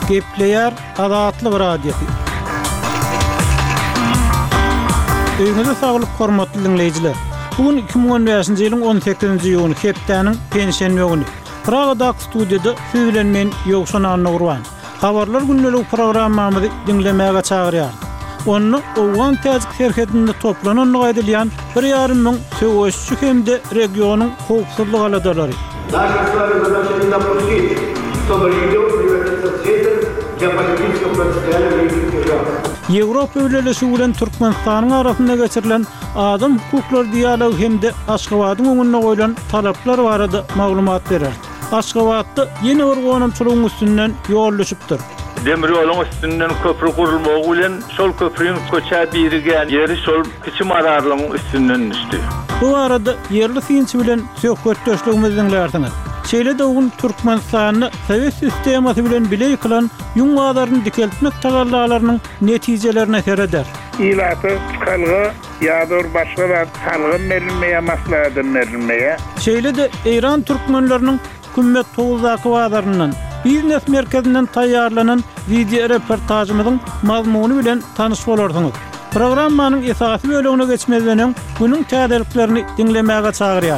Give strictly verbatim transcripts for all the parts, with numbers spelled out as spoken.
Gepleyer Azatlyk radiosu. Öňüňizde saglyk hormatly dinleýijiler. Bugün iki bin on beşinji ýylyň on sekizinji ýylyň hepdeniň pensiýa güni. Pragada studiýada siz bilen men Ýogşan Anagurwan. Habarlar günlük programmamyzy dinlemäge çagyrýar. Onu Owgan täzik serhetinde toplanan gaýdylýan bir ýarym ming söwüşçü hemde regionyň howpsuzlyk aladalary. Наши с вами задача не допустить, чтобы регион превратился в центр geopolitik potensiýaly ýetirýär. Ýewropa ýöleşi bilen Türkmenistanyň arasynda geçirilen adam hukukları diýalogy hemde Aşgabatyň öňüne goýulan talaplar barada maglumat berer. Aşgabatda ýene bir gonamçylygyň üstünden ýol düşüpdir. Demir ýoluň üstünden köprü gurulmagy bilen şol köprüň köçä birgen ýeri şol kiçi mararlygyň üstünden düşdi. Bu arada yerli synçy bilen söhbet döşlegimizden dinlersiňiz. Şeýle de ogun Türkmenistanyny Sowet sistemasy bilen bile ýykylan ýuňwadaryny dikeltmek tagallalarynyň netijelerine sereder. İlatı kalğı ýa-da başga bir salgyn verilmeýe maslahatyn verilmeýe. Şeýle de Eýran türkmenleriniň hükümet towuzdaky wadarynyň biznes merkezinden taýýarlanan video reportajymyzyň mazmuny bilen tanyş bolarsyňyz. Programmanyň esasy bölümine geçmeden bunun täzeliklerini dinlemäge çagyrýar.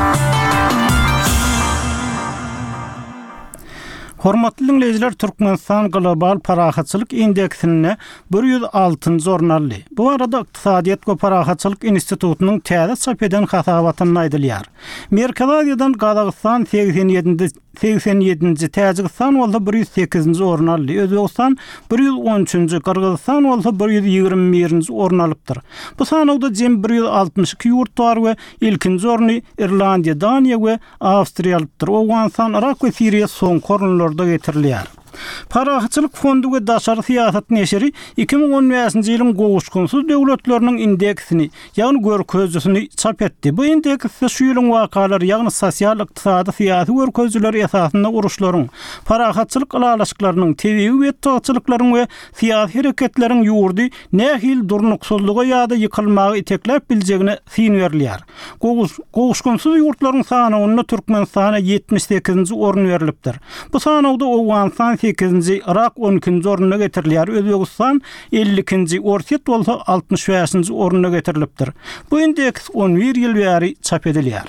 Hormatly dinleyijiler, Türkmenistan Global Parahatçylyk Indeksine bir yüz altıncı ornally. Bu arada Iqtisadiýat we Parahatçylyk Institutunyň täze çap eden hasabatyny aýdylýar. Merkezi Aziýadan Gazagystan seksen ýedinji, Täjikistan bolsa bir yüz sekizinji ornally, Özbegistan bir yüz on üçinji, Kyrgyzstan bolsa bir yüz ýigirme birinji orn alypdyr. Bu sanawda jem bir yüz altmış iki ýurt bar we ilkinji orny Irlandiýa, Daniýa we Awstriýa alypdyr. Owganistan, Irak we Siriýa soňky ornlarda getirilýär. Parahatçylyk fondu we daşary siýasat neşeri iki bin on beşinji ýylyň gowuşgunsyz döwletleriniň indeksini, ýagny görkezjisini çap etdi. Bu indeksde şu ýylyň wakalary, ýagny sosial, ykdysady, siýasy görkezjiler esasynda uruşlaryň, parahatçylyk alalaşyklarynyň, tebiği we togçylyklaryň we siýasy hereketleriň ýurdy nähil durnuksuzlyga ýa-da ýykylmagy itekläp biljegine fin berilýär. Gowuşgunsyz ýurtlaryň sanawyna Türkmenistana ýetmiş sekizinji orn berilipdir. Bu sanawda Owganistan sekizinji, Irak on ikinji ornuna getirilýär. Özbegistan ellikinji, Orset bolsa altmış beşinji ornuna getirilipdir. Bu indeks on bir ýyl bäri çap edilýär.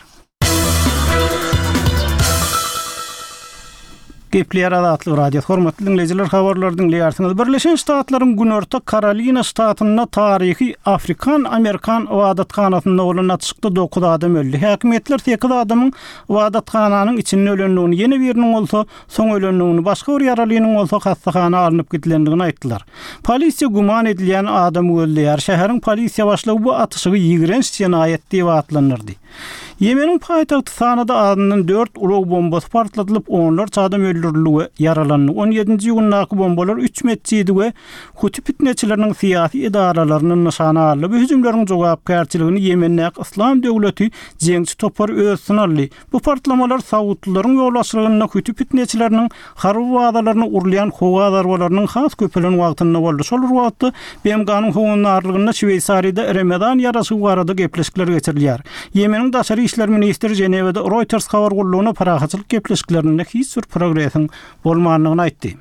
Gepleyer Azatlyk radiosu hormatly dinleyijiler, habarlar dinleýärsiňiz. Birleşen Ştatlaryň Günorta Karolina ştatynda taryhy Afrikan Amerikan wadatxanasyna bolan atışykda dokuz adam öldü. Häkimetler sekiz adamyň wadatxananyň içinde ölendigini, ýene biriniň bolsa soň ölendigini, başga bir ýaralynyň bolsa hastahana alınıp gitilendigini aýtdylar. Polisiýa guman edilýän adamy öldürýär. Şäheriň polisiýa başlygy bu atyşygy ýigrenç ýenaýet diýip atlanyrdy. Yemeniň paýtagty Sanada adynyň dört ulug bombasy partlatylyp onlarça adam öldürildi, yaralandy. on ýedinji ýylyňky bombalar üç metreydi we Huti fitneçileriniň siýasy idaralarynyň nişana aldy. Bu hüjümleriň jogapkärçiligini Yemenlik İslam döwleti jeňçi topar özsün aldy. Bu partlamalar Saudlaryň ýolbaşçylygyna Huti fitneçileriniň harby wagdalaryny urlayan howa darwalarynyň has köpelen wagtynda boldy. Şol wagtda B M G'nyň howunarlygyna Şweýsariýada Ramadan ýarasy barada gepleşikler geçirilýär. Yemeniň daşary işler ministri Jenewada Reuters habar gullugyna parahatçylyk gepleşiklerinde hiç bir progresiň bolmanyny aýtdy.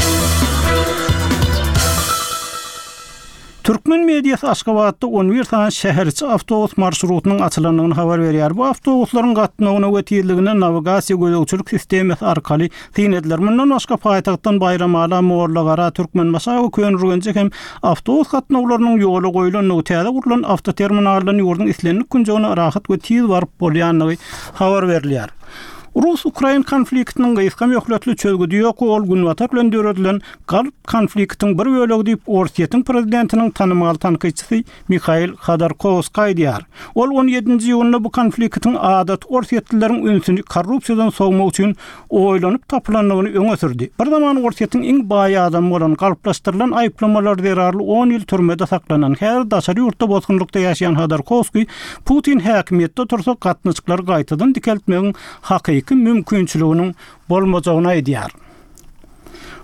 Türkmen mediýasy Aşgabatda on bir tane şäherçi awtobus marşrutynyň açylandygyny habar berýär. Bu awtobuslaryň gatnawyna we tezligine nawigasiýa gözlegçilik sistemi arkaly synedler. Mundan başga paýtagtdan Bayramala, Morlagara, Türkmenbaşy we Könürgenje hem awtobus gatnawlarynyň ýoly goýulan täze gurulan awtoterminallarynyn ýurdun islenlik günjogyna rahat we tez baryp bolýanlygy habar berilýär. Rus-Ukrayn konfliktiniň gyskam ýoklatly çözgüdi ýok, ol günwatar bilen döredilen galp konfliktiň bir bölegi diýip Orsetýň prezidentiniň tanymal tanqyçysy Mikhail Khodorkovskiy aýdýar. Ol on ýedinji ýylynda bu konfliktiň adat Orsetlileriň ünsüni korrupsiýadan sowmak üçin oýlanyp tapylandygyny öňe sürdi. Bir zaman Orsetýň iň baý adam bolan galplaşdyrylan aýplamalar derarly on ýyl türmede saklanan her daşary ýurtda bozgunlukda ýaşaýan Khodorkovskiy Putin häkimetde tursa gatnaşyklar gaýtadan dikeltmegiň hakyky mümkinçiliginiň bolmajagyny aýdýar.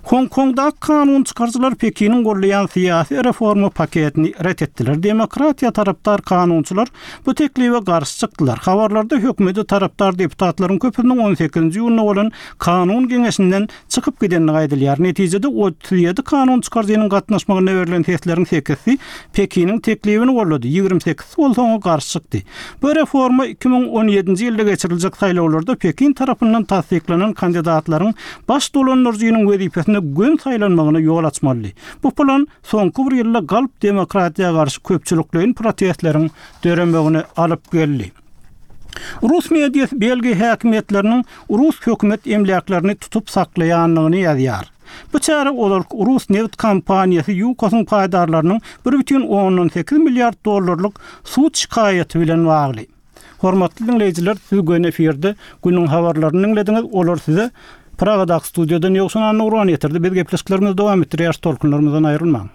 Hong Kong'da kanun çıkarıcılar Pekin'in gollayan siyasi reformu paketini ret ettiler. Demokratiya taraptar kanunçular bu teklife karşı çıktılar. Habarlarda hökümeti taraptar deputatların köpünün on sekizinji ýylyna bolan kanun geňeşinden çıkıp gidenini aýdylýar. Netijede otuz ýedi kanun çıkarıcynyň gatnaşmagyna berilen teslerin sekizisi Pekin'in teklifini gollady. ýygrimi sekizisi bolsaňa karşı çykdy. Bu reforma iki bin on ýedinji ýylda geçiriljek saýlawlarda Pekin tarapyndan tasdiklanan kandidatlaryň baş dolanjynyň wezipesine gün saylanmagyna ýol açmaly. Bu plan soňky bir ýylda galyp demokratiýa garşy köpçülikliň protestleriň dörenmegine alyp geldi. Rus mediýasy belgi häkimetleriniň Rus hökümet emlaklaryny tutup saklaýanlygyny ýazýar. Bu çare olarak Rus neft kampanyası Yukosun paydarlarının bir бүтүн on sekiz milyar dollarlık suç şikayeti bilen bağlı. Hormatly dinleyijiler, siz göň efirde günüň habarlaryny dinlediňiz. Olar size Praga'daki stüdyodan Ýoksun Annuran ýetirdi. Biz gepleşiklerimiz dowam etdirýär, tolkunlarymyzdan aýrylmaň.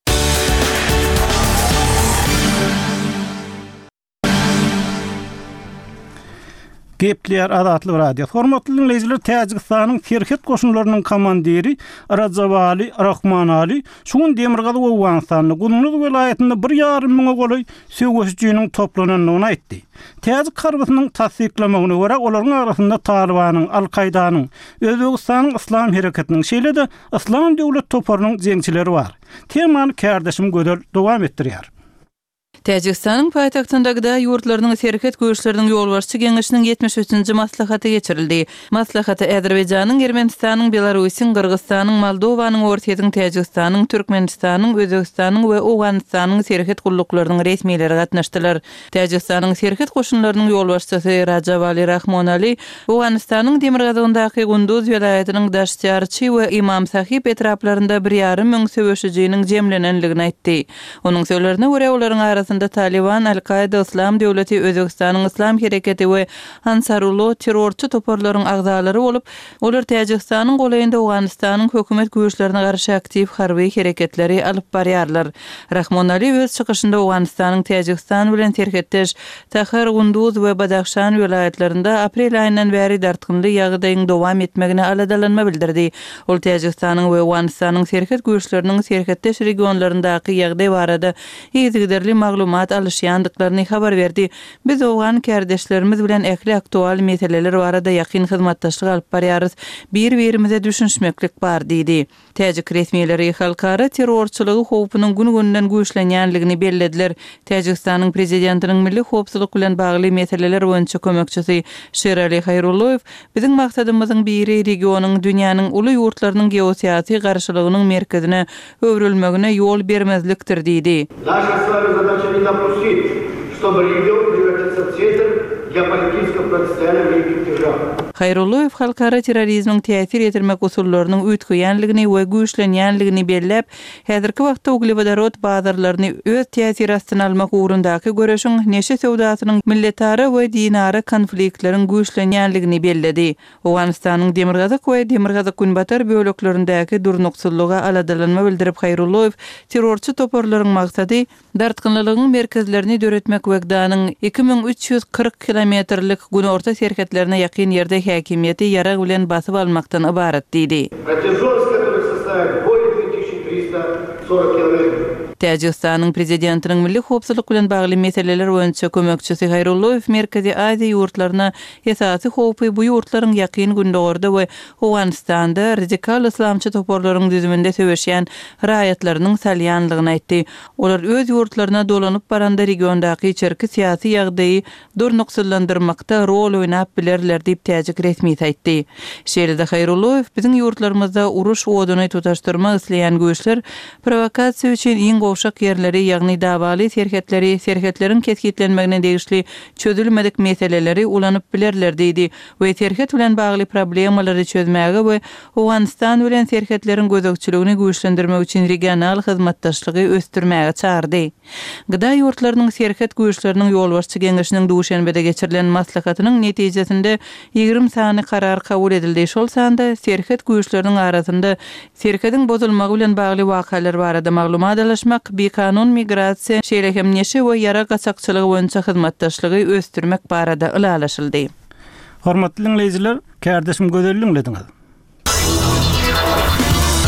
Gepler Adatly radio. Hormatly dinleyijiler, Täjikistanyň Serhet goşunlarynyň komandiri Rajabali Rahmanali şuň Demirgazy we Owganstanyň Gulnuz welaýetinde bir ýarym miňe goly söwüşçüniň toplananyny aýtdy. Täzik karbysynyň tasdiklamagyna görä olaryň arasynda Talibanyň, Al-Qaydanyň, Özbegistanyň Islam hereketiniň şeýle-de Islam döwlet toparynyň jeňçileri bar. Temany kärdeşim gödel dowam etdirýär. Täjikistanyň paýtagtyndagyda ýurtlarynyň serket göýüşleriniň ýolbaşçy geňeşiniň yetmiş üçinji maslahaty geçirildi. Maslahaty Äzerbaýjanyň, Ermenistanyň, Belarusyň, Kyrgyzstanyň, Moldowanyň, Ortaýa Täjikistanyň, Türkmenistanyň, Özbegistanyň we Owganstanyň serket gulluklarının resmiýetleri gatnaşdylar. Täjikistanyň serket goşunlarynyň ýolbaşçysy Rajabali Rahmanali Owganstanyň Demirgazyndaky Gunduz welaýatynyň daşçarçy we Imam Sahip etraplarynda bir ýarym müň söwüşçüniň jemlenenligini aýtdy. Onuň sözlerine görä olaryň arasynda Taliban, Al-Qaida, Islam döwleti, Özbegistanyň Islam hereketi we Ansarullah terrorçy toparlaryň agzalary bolup, olar Täjikistanyň golaýynda Owganstanyň hökümet güýçlerine garşy aktiv harby hereketleri alyp barýarlar. Rahmanali öz çykyşynda Owganstanyň Täjikistan bilen terhetdeş Tahar, Gunduz we Badakhşan welaýatlarynda aprel aýyndan bäri dartgynly ýagdaýyň dowam etmegine aladalanma bildirdi. Ol Täjikistanyň we Owganstanyň serket güýçleriniň serhetdeş regionlaryndaky ýagdaý barada ýygyderli maglumat alýandyklaryny habar berdi. Biz owgan kärdeşlerimiz bilen ähli aktual meseleler barada ýakyn hyzmatdaşlyk alyp barýarys. Bir-birimize düşünşmeklik bar diýdi. Täjik resmiýetleri halkara terrorçylygy howpunyň gün-günden güýçlenýänligini bellediler. Täjikistanyň prezidentiniň milli howpsuzlyk bilen bagly meseleler boýunça kömekçisi Şerali Hayrullayew, "Biziň maksadymyzyň biri regionyň, dünýäniň uly ýurtlarynyň geosiýasy garşylygynyň merkezine öwrülmegine ýol bermezlikdir" diýdi. Задача не допустить, чтобы регион превратился в центр geopolitik противостояния великих держав. Hayrullayew halkara terrorizmiň täsir etirmek usullarynyň üýtgeýänligini we güýçlenýänligini belläp, häzirki wagtda uglevodorod bazarlaryny öz täsir astyna almak ugrundaky göreşiň neşe sewdasynyň milletary we dinara konfliktleriň güýçlenýänligini belledi. Owganstanyň Demirgazyk we Demirgazyk Günbatar böleklerindäki durnukçylyga aladalanma bildirip Hayrullayew terrorçy toparlaryň maksady dartgynlylygyň merkezlerini döretmek wegdanyň iki bin üç ýüz kırk kilometrlik gün orta serketlerine ýakyn ýerde häkimiýeti ýarag bilen basyp almakdan ibarat diýdi. Протяженность которой составит более две тысячи триста сорок километров. Täjikistanyň prezidentiniň milli howpsuzlyk bilen bagly meseleler boýunça kömekçisi Hayrullayew Merkezi Aziýa ýurtlaryna esasy howpy bu ýurtlaryň ýakyn gündogorda we Owganstanda radikal islamçy toparlaryň düzüminde söwüşýän raýatlarynyň salýanlygyny aýtdy. Olar öz ýurtlaryna dolanyp baranda regiondaky içerki syýasy ýagdaýy durnuksylandyrmakda rol oýnap bilerler diýip täjik resmi aýtdy. Şeýle-de Hayrullayew biziň ýurtlarymyzda uruş oduny tutaşdyrmak isleýän güýçler provokasiýa üçin iň gowşak yerleri, ýagny dawaly serhetleri, serhetleriň keskitlenmegine degişli çözülmedik meseleleri ulanyp bilerler diýdi we serhet bilen bagly problemalary çözmäge we Owganstan bilen serhetleriň gözegçiligini güýçlendirmek üçin regional hyzmatdaşlygy östürmäge çağırdy. Gyda ýurtlarynyň serhet güýçleriniň ýolbaşçy geňeşiniň duşanbede geçirilen maslahatynyň netijesinde ýygrimi sany karar kabul edildi. Şol sanda serhet güýçleriniň arasynda serhetiň bozulmagy bilen bagly wakalar barada maglumat alýan bir kanun migrasiýa şeýle neşe we ýara gaçakçylygy boýunça hyzmatdaşlygy östürmek barada ulalaşyldy. Hormatly dinleyijiler, kärdeşim gözelliň lediňiz.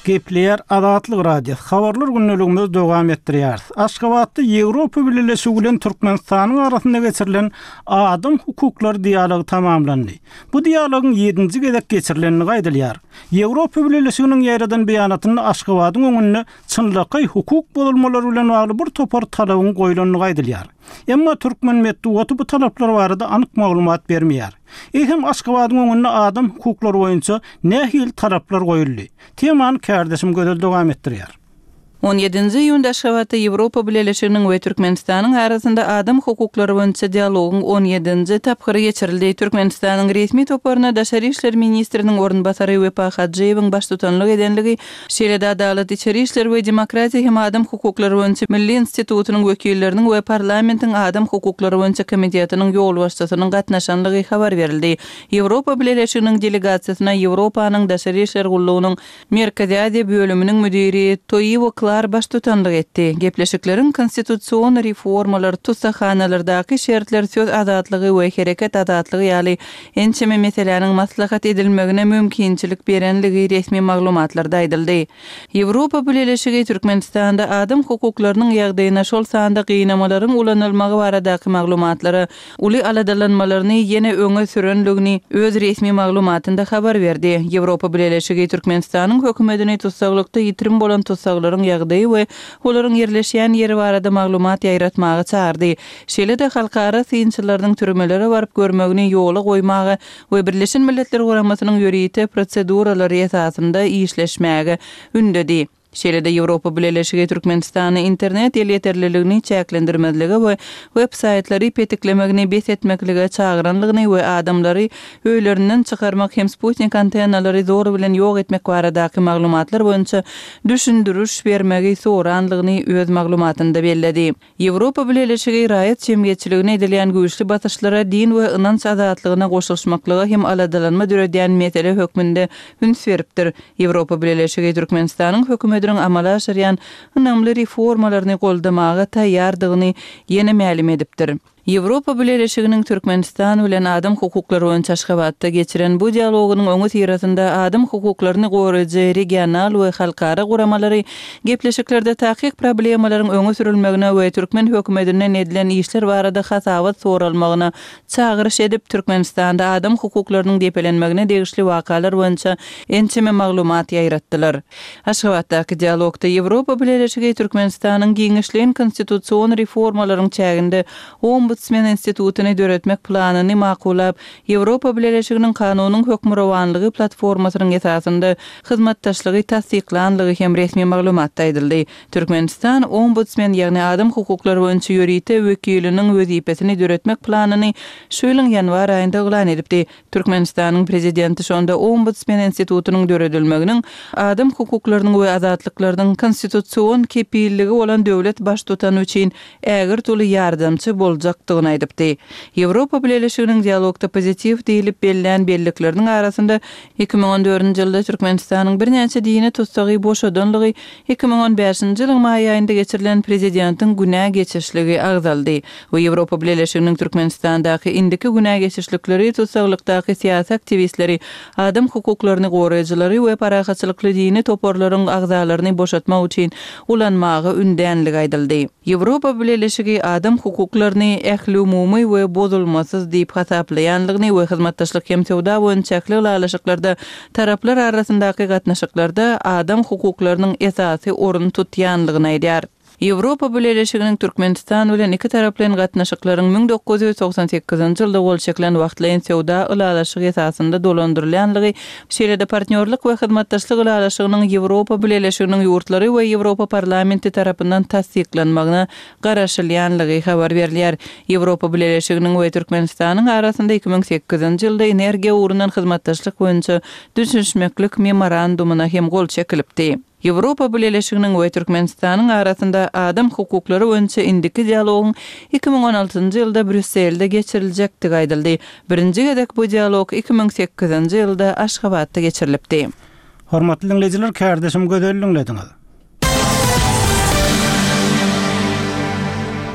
Gepleyer Adatlyk radiosu habarlar günneligimiz dowam etdirýär. Aşgabatda Ýewropa Birleşigi bilen Türkmenistanyň arasynda geçirilen adam hukukları dialogu tamamlandy. Bu dialogyň ýedinji gezek geçirilenini gaýdylýar. Ýewropa Birleşiginiň ýaradan beýanatyny Aşgabatyň öňünde çynlykly hukuk bolulmalary bilen bagly bir topar talabyň goýulyny gaýdylýar. Emma Türkmen medeniýeti bu talaplar barada anyk maglumat bermeýär. Ehem Aşgabatyň öňünde adam hukuklary boýunça nähil talaplar goýuldy. Temany kardeşim gödel dowam etdirýär. on ýedinji iýunda Aşgabatda Ýewropa Birleşiginiň we Türkmenistanyň arasynda adam hukuklary boýunça dialogyň on ýedinji tapgyry geçirildi. Türkmenistanyň resmi toparyna Daşary işler ministriniň ornbasary Wepa Hadjiýewiň baş tutanlyk edenligi, şeýle-de Adalet, içeri işler we demokratiýa hem adam hukuklary boýunça Milli Institutunyň wekilleriniň we parlamentiň adam hukuklary boýunça komitetynyň ýol başçysynyň gatnaşanlygy habar berildi. Ýewropa Birleşiginiň delegasiýasyna Ýewropanyň Daşary işler gullugynyň Merkezi Aziýa bölüminiň müdiri Toýiwo baş tutanlyk etdi. Gepleşikleriň konstitusiýon reformalary tutsahanalardaky şertler söz azatlygy we hereket azatlygy ýaly ençeme meseleleriň maslahat edilmegine mümkinçilik berenligi resmi maglumatlarda aýdyldy. Ýewropa Birleşigi Türkmenistanda adam hukuklarynyň ýagdaýyna şol sanda gynamalaryň ulanylmagy baradaky maglumatlary, uly aladalanmalaryny ýene öňe sürenligini öz resmi maglumatynda habar berdi. Ýewropa Birleşigi Türkmenistanyň hökümetini tutsaglykda ýitirim bolan tutsaklaryň ýagdaýy we olaryň ýerleşýän ýeri barada maglumat ýaýratmagy çağırdy. Şeýle-de halkara synçylaryň türmeleri baryp görmegini ýola goýmagy we Birleşen Milletler Guramasynyň ýörüýte proseduralary esasynda işleşmäge ündedi. Şeýle-de Ýewropa Birleşigi Türkmenistany internet ýeterliligini çäklendirmezligi we web saytlary petiklemegini bes etmekligi çağıranlygyny we adamlary öýlerinden çykarmak hem Sputnik antennalary zor bilen ýok etmek baradaky maglumatlar boýunça düşündürüş bermegi soranlygyny öz maglumatynda belledi. Ýewropa Birleşigi raýat jemgyýetçiligine edilen güýçli batyşlara din we ynanç azatlygyna goşulmaklygy hem aladalanma döredýän mesele hökmünde üns beripdir. Ýewropa Birleşigi Türkmenistanyň hökümeti amala aşyrýan önemli reformalaryny goldamaga taýýardygyny ýene ma'lum edipdir. Ýewropa Birleşiginiň Türkmenistan bilen adam hukuklary boýunça Aşgabatda geçiren bu dialogynyň öňü tirasynda adam hukuklaryny goraýjy regional we halkara guramalary gepleşiklerde taýyk problemalaryň öňe sürilmegine we Türkmen hökümetinden edilen işler barada hasawat soralmagyna çağırış edip Türkmenistanda adam hukuklarynyň depelenmegine degişli wakalar boýunça ençeme maglumat ýaýratdylar. Aşgabatdaky dialogda Ýewropa Birleşigi Türkmenistanyň giňişlen konstitusiýon reformalaryň çäginde Ombudsman institutyny döretmek planyny makulap, Ýewropa Birleşiginiň kanunyň hökmürawanlygy platformasynyň esasynda hyzmatdaşlygy tasdiklanlygy hem resmi maglumatda aýdyldy. Türkmenistan Ombudsman ýagny adam hukuklary boýunça ýörüýte wekiliniň wezipesini döretmek planyny şu ýylyň ýanwar aýynda elan edipdi. Türkmenistanyň prezidenti şonda Ombudsman institutynyň döredilmeginiň adam hukuklarynyň we azatlyklarynyň konstitusiýon kepilligi bolan döwlet baş tutan üçin ägir tuly ýardamçy boljakdygyny aýdypdy. Ýewropa Birleşiginiň dialogda pozitiv diýilip bellän bellikleriniň arasynda iki ming on dördünji ýylda Türkmenistanyň bir näçe dini tutsagy boşadanlygy iki ming on beşinji ýylyň maý aýynda geçirilen prezidentiň günä geçişligi agzaldy. Bu Ýewropa Birleşiginiň Türkmenistandaky indiki günä geçişlikleri tutsaglykdaky siýasat aktivistleri, adam hukuklaryny goraýjylary we parahatçylykly dini toporlaryň agzalaryny boşatmak üçin ulanmagy ündänligi aýdyldy. Ýewropa Birleşigi adam hukuklaryny ähli umumy we bozulmasız diýip hasaplaýanlygyny we hyzmatdaşlyk hem sowda boýunça ýalaşyklarda taraplar arasyndaky gatnaşyklarda adam hukuklarynyň esasy orun tutýanlygyny aýdýar. Ýewropa Birleşiginiň Türkmenistan bilen iki taraplyň gatnaşyklaryň ming dokuz ýüz toksan sekizinji ýylda bolşeklen wagtlaýan sowda ulalaşyk esasynda dolandyrylýanlygy, şeýle-de partnerlik we hyzmatdaşlyk ulalaşygynyň Ýewropa Birleşiginiň ýurtlary we Ýewropa parlamenti tarapyndan tasdiklanmagyna garaşylýanlygy habar berilýär. Ýewropa Birleşiginiň we Türkmenistanyň arasynda iki ming sekizinji ýylda energiýa urunan hyzmatdaşlyk boýunça düşünşmeklik memorandumyna hem gol çekilipdi. Ýewropa Birleşiginiň we Türkmenistanyň arasynda adam hukuklary boýunça indiki dialogyň iki ming on altynji ýylda Brüsselde geçiriljekdi aýdyldy. Birinji gedek bu dialog iki ming sekizinji ýylda Aşgabatda geçirilipdi. Hormatly dinleyijiler, kardeşim gözelliňlediňiz.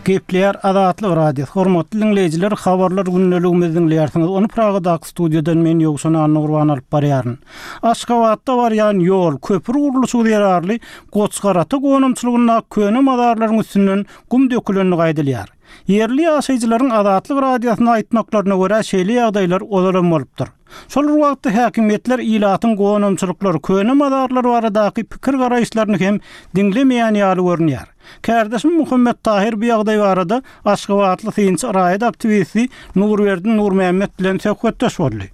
Gepler Adatly radio. Hormatly dinleyijiler, habarlar günneligimizden dinleýärsiňiz. Onu Pragadaky studiýadan men Ýogsun Annurwan alyp barýaryn. Aşgabatda barýan ýol, köpür gurulşy ýararly Goçgarata gonumçylygyna köne madarlaryň üstünden gum döküleni gaýdylýar. Yerli ýaşaýjylaryň Adatlyk radiosyna aýtmaklaryna görä şeýle ýagdaýlar olaram bolupdyr. Şol wagtda häkimetler ilatyň gonumçylyklary köne madarlar baradaky pikir garaýşlaryny hem dinlemeýän ýaly görnýär. Kardeşim Muhammed Tahir bu ýagdaý barada Aşgabatly synçy raýat aktivisti Nurberdi Nurmehmet bilen söhbetdeş boldy.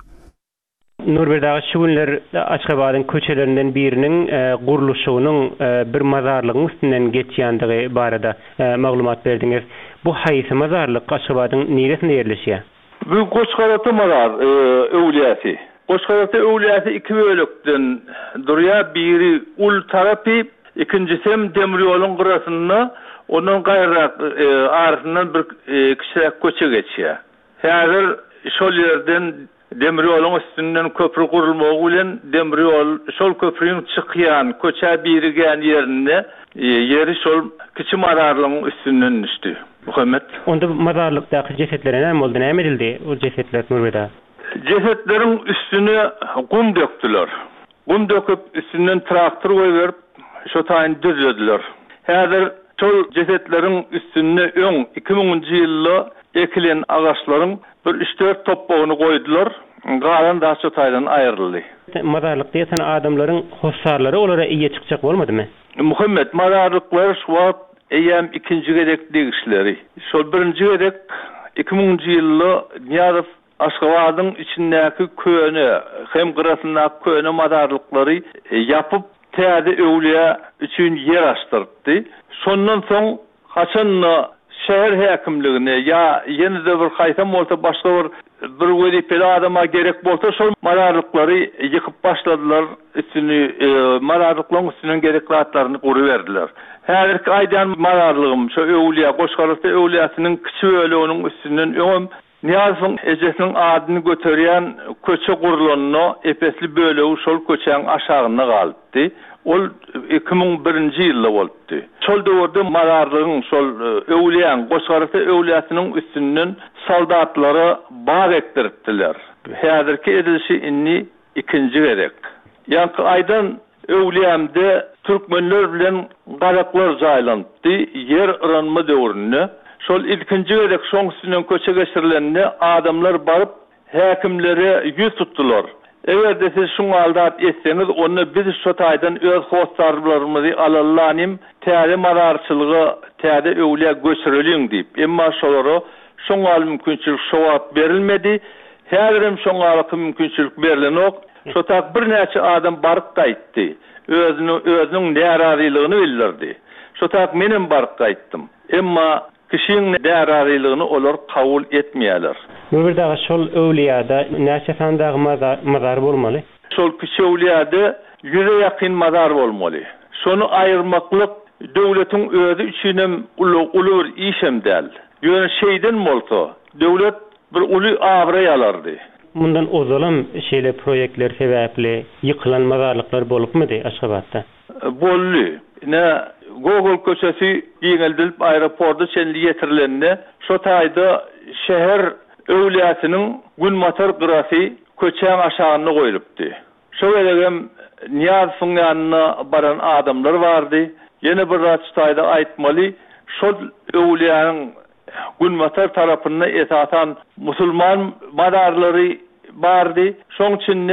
Nurberdi şu günler Aşgabatyň köçelerinden biriniň gurulşygynyň bir mazarlygyň üstünden geçýänligi barada maglumat berdiňiz. Bu haýsy mazarlyk Aşgabatyň neresinde ýerleşýär? Bu Goçgarata mazar öwliýasy. Goçgarata öwliýasy iki bölekden durýar. Biri ul tarapy, ikincisi demir ýoluň gyrasynda, onuň gaýrak arasyndan bir kişilik köçe geçýär. Häzir şol ýerden demir ýoluň üstünden köprü gurulmagy bilen demir ýol şol köprüň çykýan, köçä birigän ýerinde ýeri şol kiçi mararlygyň üstünden düşdi. Muhammed. Onda mazarlykdaky jesetler näme boldy, näme edildi o jesetler Nurberdi? Jesetlerin üstüne gum döktüler. Gum döküp üstünden traktor koyup şu taýyn düzlediler. Häzir şol jesetlerin üstüne öň iki miňinji ýylda ekilen agaçlaryň bir üç dört topbagyny koydular. Galan da şu taýdan aýryldy. Mazarlyk diýsen adamlaryň hossarlary olara iýe çykjak bolmadymy? Muhammed, mazarlyklar şu wagt eýem ikinji gerek degişleri. Şol birinji gerek iki miňinji ýylda Niýazow Aşgabatyň içindäki köne hem gyrasyndaky köne mazarlyklary ýapyp täze öwliýa üçin yer açdyrdy. Şondan soň haçanna şäher häkimligine ýa ýene-de bir haýsam bolsa başga bir bir wezipeli adama gerek bolsa şol mazarlyklary ýykyp başladylar. Üstüni mazarlyklaryň üstünden gerekli atlaryny gurup berdiler. Häzirki aýdan mazarlygym şu öwliýa Goçgarata öwliýasynyň kiçi bölегiniň üstünden öňüm Niýazowyň ejesiniň adyny göterýän köçe gurulanyny epesli bölegi şol köçäň aşagyna galypdy. Ol iki miň birinji ýylda bolupdy. Şol döwürde mazarlygyň şol öwliýän Goçgarata öwliýasynyň üstünden soldatlary bar ekdiripdiler. Häzirki edilişi inni ikinji gerek. Ýa-ni aýdan öwliýämde türkmenler bilen garaklar jaýlandy. Yer ıranma döwrüne şol ilkinji gerek şoň üstünden köçe geçirilenine adamlar baryp häkimlere ýüz tutdular. Eger de siz şuňa aldat etseňiz, onu biz şu taýdan öz hostarlarymyzy alallanym, täze mararçylygy, täze öwliýa göçürelim diýip. Emma şolary şoňa mümkinçilik şowat berilmedi. Häzirem şoňa mümkinçilik berilen ok. Şu tak bir näçe adam baryp gaýtdy. Özüni özüniň närarylygyny bildirdi. Şu tak menem baryp gaýtdym. Emma kişinin därarylygyny olar kabul etmeýärler. Nurberdi şol öwliýada näçe sandagy mazar bolmaly? Şol kişi öwliýada yüze ýakyn mazar bolmaly. Şonu aýyrmaklyk döwletiň özü üçin hem uly bir iş hem däl. Ýöne şeýden bolsa, döwlet bir uly abra ýalardy. Mundan ozalam şeýle proýektler sebäpli ýykylan mazarlyklar bolupmydy Aşgabatda? Bolly. Ne Gogol köçesi giňeldilip aeroportda çenli getirilenine şu taýda şäher öwliýasynyň Gülmatar gyrasy köçäň aşagyna goýulypdy. Şu welem Niýazowyň ýanyna baran adamlar bardy. Ýene bir raç taýda aýtmaly, şol öwliýanyň Gülmatar tarapyna esatan musulman madarlary bardy. Şoň üçin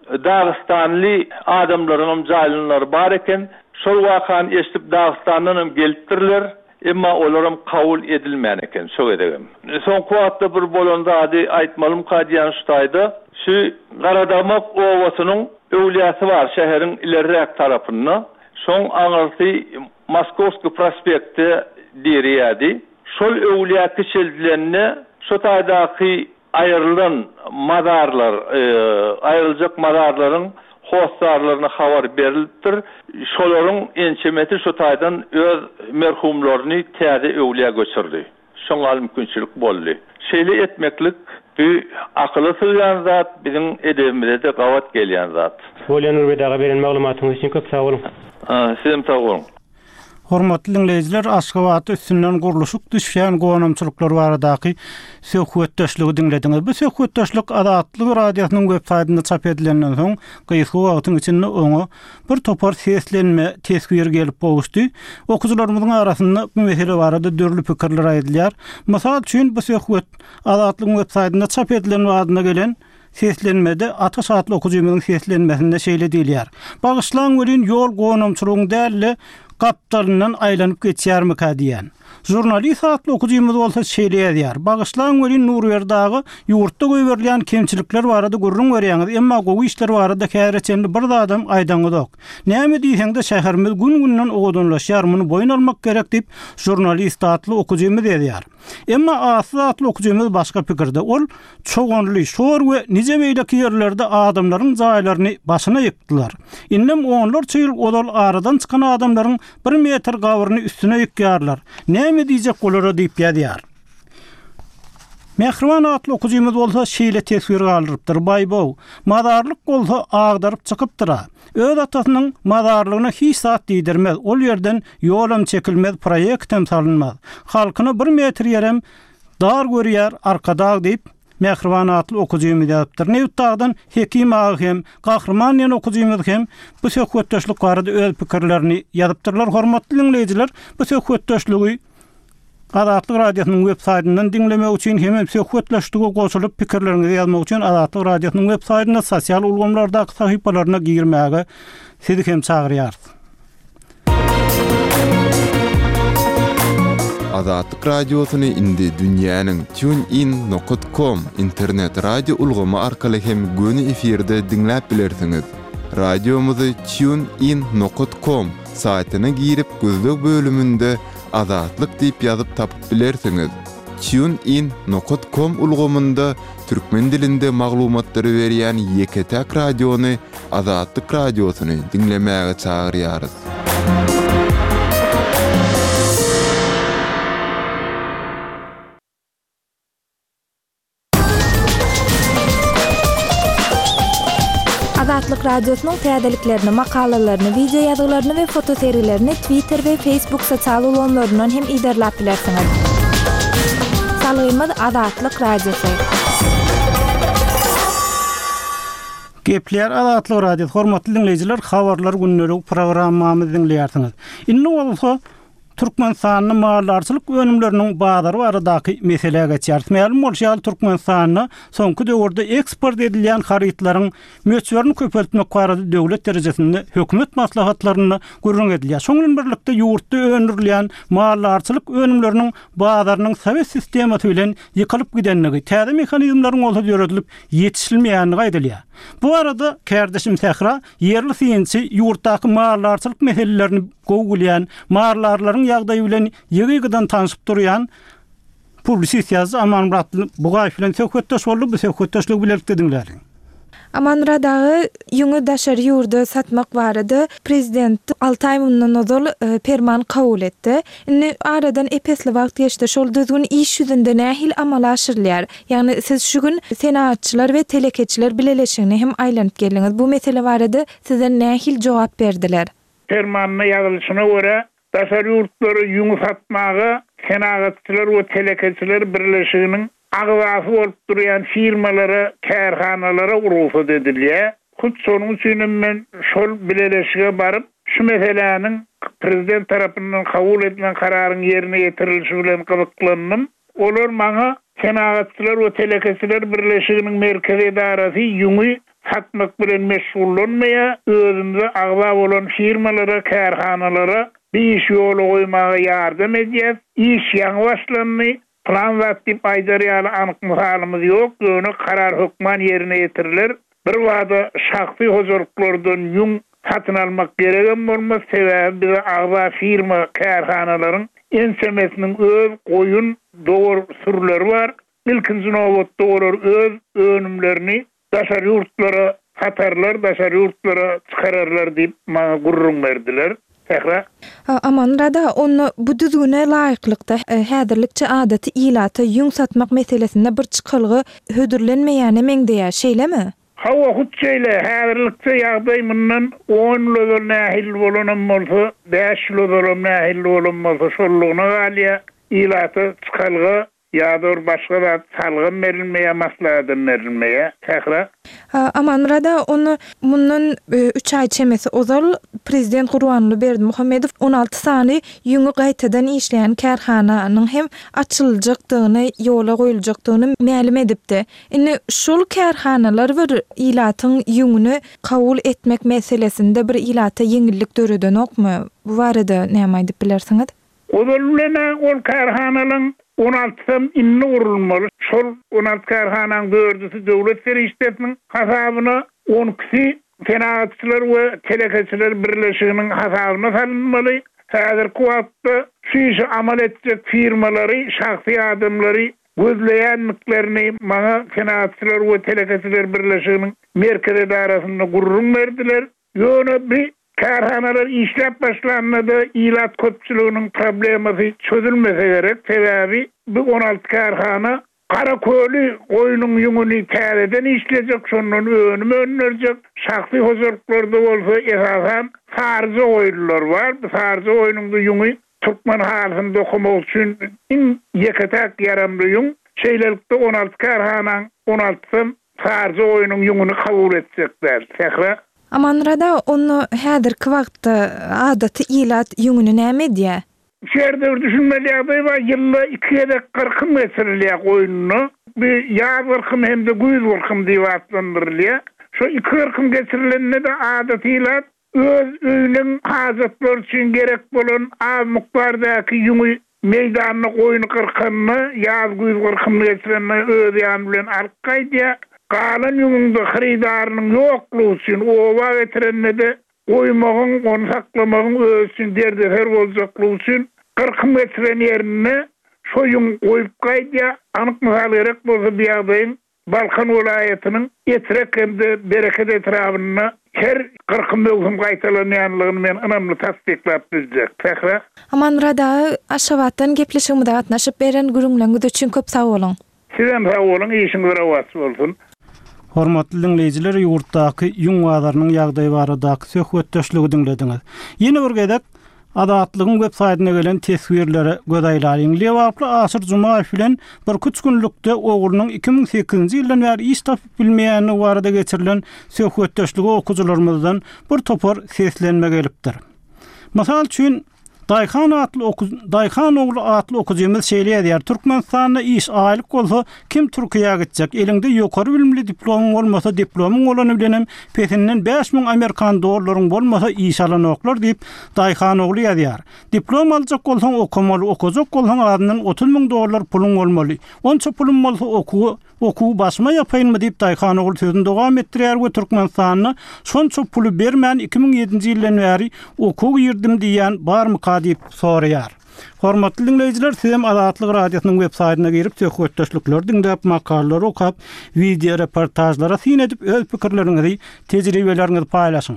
Dağıstanly adamlaryň jaýlanlary bar eken. Şol wakan eşitip Dağıstandan hem gelipdirler, emma olaram kabul edilmeýän eken, şo edegem. Son kuwatda bir bolanda ady aýtmalym kadýan şu taýda, şu Garadamak owasynyň öwliýasy bar şäheriň ilerräk tarapynda. Şoň aňarsy Moskowski prospekti diýerýärdi. Şol öwliýa kişilenine şu taýdaky aýrylan mazarlar, aýryljak mazarlaryň hostarlaryna habar berilipdir. Şolaryň ençemeti şu taýdan öz merhumlaryny täze öwliýa göçürdi. Şoňa mümkinçilik boldy. Şeýle etmeklik bu akyly sığan zat, bizim edebimizde de gawat gelýän zat. Bolýan Nurberdi'ga beren maglumatyňyz üçin köp sag bolun. Ha, sizem sag bolun. Hormatly dinleyijiler, Aşgabat üstünden guruluşyk düşýän gonamçylyklar baradaky söhbetdeşligi dinlediňiz. Bu söhbetdeşlik Adatlyk radiosynyň web saýtynda çap edilenden soň gysga wagtyň içinde oňa bir topar seslenme tesbir gelip boluşdy. Okuwçylarymyzyň arasynda bu mesele barada dörli pikirler aýdylýar. Mysal üçin bu söhbet Adatlyk web saýtynda çap edilen wadyna gelen seslenmede ata saatly okuwcymyzyň seslenmesinde şeýle diýilýär. Bagyşlaň welin ýol gonamçylygyň däli kaptalından aýlanyp geçýärmi ka diýen. Jurnalist saatly okuwcymyz bolsa şeýle diýär. Bagyşlaň welin Nurwerdagy ýurtda göýberilýän kemçilikler barada gurrun berýäňiz, emma gowy işler barada käreçenli bir adam aýdaňyzok. Näme diýseňde şäherimiz gün-günden oğudunlaşýar, muny boyun almak gerek diýip jurnalist saatly okuwcymyz diýär. Emma asatly okuwcymyz başga pikirde. Ol çoğunly şor we nice meýleki ýerlerde adamlaryň jaýlaryny başyna ýykdylar. Innem onlarça ýyl odal aradan çykan adamlaryň bir metr gawyryny üstüne ýykýarlar. Näme diýjek bolary diýip ýadyar. Mehriban atly okuwcymyz bolsa şeýle tesbir galdyrypdyr. Baýbow, madarlyk bolsa agdaryp çykypdyr. Öz atasynyň madarlygyna hiç saat diýdirmez. Ol ýerden ýolam çekilmez, proýektem salynmaz. Halkyna bir metr ýerem dar görýär, arkada diýip Mehriban atly okuwjymyz ýazypdyr. Newtagdan hekim agy hem gahrman ýene okuwjymyz hem bu söhbetdeşlik barada öz pikirlerini ýazypdyrlar. Hormatly dinleyijiler, bu söhbetdeşligi Adatlyk radiosynyň web saýtyndan dinlemek üçin hem söhbetleşdige goşulyp pikirlerinizi ýazmak üçin Adatlyk radiosynyň web saýtyna sosial ulgamlardaky sahypalaryna girmäge sizi hem çagyrýar. Adatlyk radiosyny indi dünýäniň tunein nokta com internet radio ulgamy arkaly hem göni efirde dinläp bilersiňiz. Radiomuzy tunein nokta com saýtyna girip gözlük bölümünde Adatlyk diýip ýazyp tapyp bilersiňiz. tunein nokta com ulgamynda türkmen dilinde maglumatlary berýän ýeketek radiony Adatlyk radiosyny dinlemäge çagyrýarys. Adatlyk radiosynyň täzeliklerini, makalalaryny, video ýazgylaryny we foto seriýlerini Twitter we Facebook sosial ulgamlaryndan hem iderläp bilersiňiz. Salaýymyz Adatlyk radiosy. Gepler Adatlyk radio. Hormatly dinleyijiler, habarlar günleri programmamyzy dinleýärsiňiz. Indi bolsa Türkmenistanyň mallarçylyk önümleriniň bazary baradaky meselege geçýär. Ma'lum bolýar, Türkmenistanyň soňky döwürde eksport edilýän harytlaryň möçberini köpeltmek barada döwlet derejesinde hökümet maslahatlaryny gurrun edilýär. Şoňun birlikde ýurtda öndürilýän mallarçylyk önümleriniň bazarynyň Sowet sistematy bilen ýykylyp gidenligi, täze mehanizmlaryň olsa ýöredilip ýetişilmeýänligi aýdylýar. Bu arada kardeşim Sehra, yerli siyinçi ýurtdaky mallarçylyk meselelerini gowgulýan, mallarlaryň ýagdaýy bilen ýygydan tanyşyp durýan publisist ýazgy Aman Muratly Bugaýew bilen söhbetdeş boldy. Bu söhbetdeşlik bilerlikde dinläriň. Aman Radagy ýöňe daşary ýurda satmak barada prezident Altay mundan ozal e, perman kabul etdi. Indi aradan epesli wagt geçdi. Şol düzgün iş ýüzünde nähil amal aşyrylýar. Ýagny siz şu gün senatçylar we telekeçiler bileleşigini hem aýlanyp geldiňiz. Bu mesele barada size nähil jogap berdiler? Permanna ýazylyşyna görä daşary ýurtlary ýöňe satmagy senatçylar we telekeçiler birleşiginiň agwasy bolup durýan firmalara, kärhanalara urulsa edilýär. Hut şonuň üçin men şol bileleşige baryp, şu meseleniň prezident tarapyndan kabul edilen kararyň ýerine ýetirilişi bilen gyzyklanmam. Olar maňa senatçylar we telekeçiler birleşiginiň merkezi edarasy ýöňe satmak bilen meşgullanmaýa, özünde agwa bolan firmalara, kärhanalara bir iş ýoly goýmaga ýardam edýär. İş ýaňy başlandy. Plan vatip aýdarýaly anyk misalymyz ýok. Öňe karar hökman ýerine ýetirilir. Bir wada şahsy huzurlardan ýung satyn almak gereken bolmaz. Sebäbi biz agwa firma kärhanalaryň ensemesiniň öz goýun dogry sürleri bar. İlkinji nowatda olar öz önümlerini daşary ýurtlara satarlar, daşary ýurtlara çykararlar diýip maňa gurrun berdiler. Sehra. Aman Rada, onu bu düzgüne laýyklykda häzirlikçe adaty ilaty ýüň satmak meselesinde bir çykylgy hödürlenmeýäne meňdeýär, şeýlemi? Hava hutçeyle häzirlikde ýagdaý mundan on ýyl nähil bolanam bolsa, beş ýyl nähil bolan bolsa, şollugyna galya ilaty çykalgy ýa-da başga da salgyn berilmeýe, maslahatyn berilmeýe. Tähra. Aman rada onu mundan üç ay çemesi ozal Prezident Gurbanly Berdimuhammedow on alty sany ýöňe gaýtadan işleýän kärhananyň hem açyljakdygyny, ýola goýuljakdygyny ma'lum edipdi. Indi şol kärhanalar bir ilatyň ýöňüni kabul etmek meselesinde bir ilata ýeňillik döredenokmy? Bu barada näme aýdyp bilersiňiz? Odoluna ol kärhanalaryň on altym inni urulmaly. Şol on alty kärhananyň dördüsi döwlet feriştetiniň hasabyna, on ikisi tenagatçylar we telekeçiler birleşiginiň hasabyna salynmaly. Häzirki wagtda şu amal etjek firmalary, şahsy adamlary gözleýänliklerini maňa tenagatçylar we telekeçiler birleşiginiň merkezi darasynda gurrun berdiler. Ýöne bir kärhanalar işläp başlanmadı, ilat köpçüliginiň problemasy çözülmese gerek. Sebäbi bu on alty kärhana Karaköli oyunun ýöňüni täzeden işlejek, şondan önüme önlerjek. Şahsy hozurluklarda bolsa esasan farzy oýunlar bar. Bu farzy oýunyň ýöňü türkmen halynda okumak üçin in ýeketek ýaramly ýöň. Şeýlelikde on alty kärhanaň on alty farzy oýunyň ýöňüni kabul etjekler. Tähra. Aman rada onu häzirki wagtda adaty ilat ýöňüni näme diýär? Şerde bir düşünmeli ýagdaý bar, ýylda iki kırk geçirilýär oýunyny. Bir ýaz kırk hem de güýz kırk diýip atlandyrylýar. Şo iki kırk geçirilende de adaty ilat öz öýüniň hajatlary üçin gerek bolan az mukdardaky ýöňü meýdanyna goýuny kırkanyny, ýaz güýz kırk geçirilende öz ýan bilen alyp gaýdýar. Galan ýöňünde haridarynyň ýoklugy üçin owa getirende de oýmagyň, onu saklamagyň öz üçin derdeher boljaklygy üçin kırk metren ýerine şo ýöň goýup gaýdýar. Anyk mysal gerek bolsa bu ýagdaýyň Balkan welaýatynyň etrek hemde bereket etrabyna her kırk mövhüm gaýtalanýanlygyny men anamly tasdiklap biljek. Tähra. Aman rada aşawatdan gepleşigimde gatnaşyp beren gürüňleriniz üçin köp sag bolun. Sizem sag bolun, işiňiz rawat bolsun. Hormatly dinleyijiler, ýurtdaky ýöň wagtlarynyň ýagdaýy baradaky söhbetdeşligi dinlediňiz. Ýene bir gezek Adatlygyň web saýtyna gelen teswirleri göz aýlaryň. Lewaply Asyr Jumaýew bilen bir üç günlükde oglunyň iki ming sekizinji ýyldan bäri iş tapyp bilmeýäni barada geçirilen söhbetdeşligi okuwçylarymyzdan bir topar seslenme gelipdir. Masal üçin Daýhan atly okuz Daýhan oglu atly okujymyz şeýleýär. Türkmenistanda iş aýlyk bolsa kim Türkiýe gitjek? Elinde ýokary bilimli diplomyň bolmasa, diplomyň bolany bilenem petinden beş ming Amerikan dollaryň bolmasa iş alanoklar diýip Daýhan oglu ýazýar. Diplom aljak bolsaň okumaly, okujak bolsaň adynyň otuz ming dollar pulyň bolmaly. Onça pulyň bolsa okuw okuw basma ýapaýynmy diýip Daýhan oglu sözüni dowam etdirýär we Türkmenistanyň şonça puly bermän iki ming ýedinji ýyldan bäri okuw ýerdim diýen barmy diýip soraýar. Hormatly dinleyijiler, sizem Adatlyk radiosynyň web saýtyna girip söhbetdeşlikler dinläp, makallar okap, video reportajlara syn edip öz pikirleriňizi, tejribeleriňizi paýlaşyň.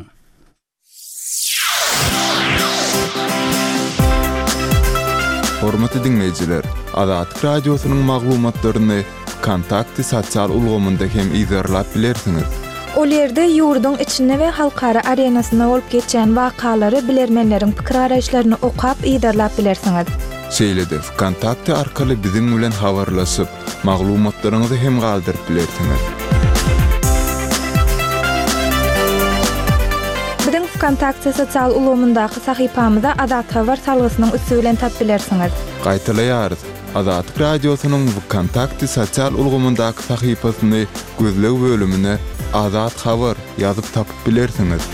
Hormatly dinleyijiler, Adatlyk radiosynyň maglumatlaryny kontakty sosial ulgamynda hem izarlap bilersiňiz. O ýerde ýurdun içinde we halkara arenasyna bolup geçen wakalary bilermenleriň pikir araýşlaryny okap ýerlerläp bilersiňiz. Şeýlede kontakty arkaly biziň bilen habarlaşyp, maglumatlaryňyzy hem galdyryp bilersiňiz. Biziň kontakty sosial ulgamyndaky sahypamyzda Adat habar salgysynyň üstü bilen tap bilersiňiz. Gaýtalaýarys. Adatlyk radiosynyň kontakty sosial ulgamyndaky sahypasyny gözlew bölümine Adat habar ýazyp tapyp bilersiňiz.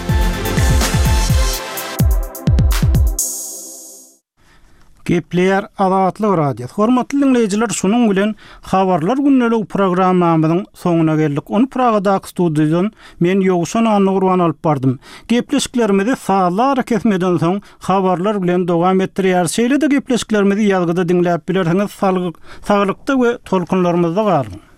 Gepleýär Adatlyk radio. Hormatly dinleyijiler, şunuň bilen habarlar günnelik programmamyzyň soňuna geldik. Onu Pragadaky studiýadan men Ýogşan Anugurwan alyp bardym. Gepleşiklerimizi saatlar kesmeden soň habarlar bilen dowam etdirýär. Şeýle de gepleşiklerimizi ýazgyda dinläp bilersiňiz, saglyk, saglykda we tolkunlarymyzda galyň.